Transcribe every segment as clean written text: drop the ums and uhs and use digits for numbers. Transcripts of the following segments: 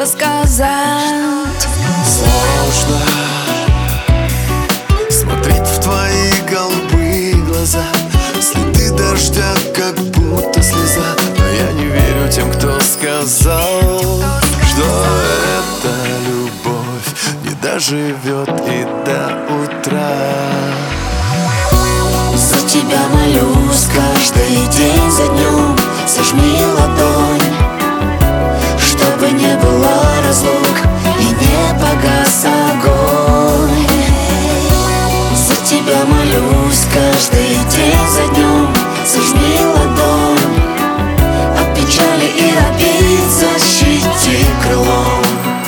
что сказать. Сложно смотреть в твои голубые глаза, следы дождя, как будто слеза. Но я не верю тем, кто сказал, что эта любовь не доживет и до утра. За тебя молюсь каждый день за днем, сожми ладонь, чтобы не было разлук и не погас огонь. За тебя молюсь каждый день за днем, сожми ладонь, от печали и обид защити крылом.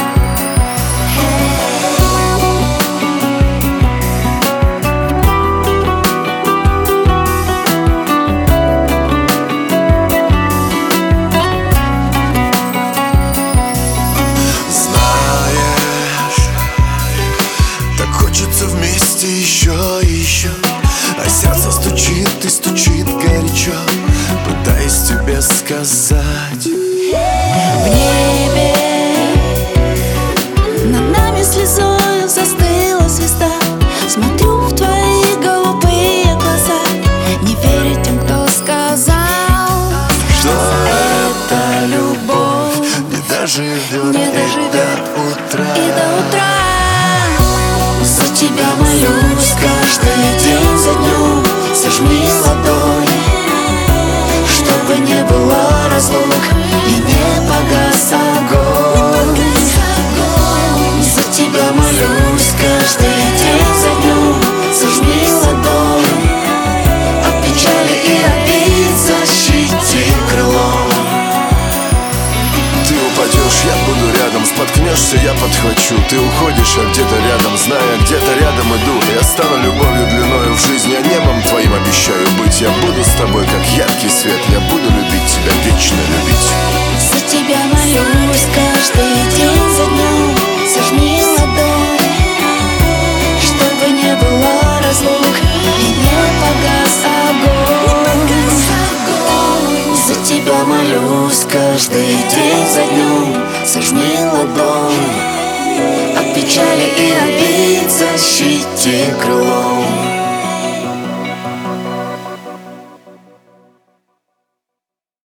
Еще и еще, а сердце стучит и стучит горячо, пытаясь тебе сказать. В небе над нами слезою застыла звезда. Смотрю в твои голубые глаза, не верю тем, кто сказал, что эта любовь не доживет и до утра. За тебя молюсь каждый день за днем, сожми ладонь, чтобы не было разлук и не погас огонь. За тебя молюсь каждый день за днем, сожми ладонь, от печали и обид защити крылом. Ты упадешь, я буду рядом, споткнешься, я подхвачу. Ты уходишь, я где-то рядом, зная, где-то рядом иду. Я стану любовью длиною в жизнь, я небом твоим обещаю быть. Я буду с тобой, как яркий свет, я буду любить тебя, вечно любить. За тебя молюсь каждый день за днем, сожми ладонь, чтобы не было разлук и не погас огонь. За тебя молюсь каждый день за днем, сожми ладонь, от печали и обид защити крылом.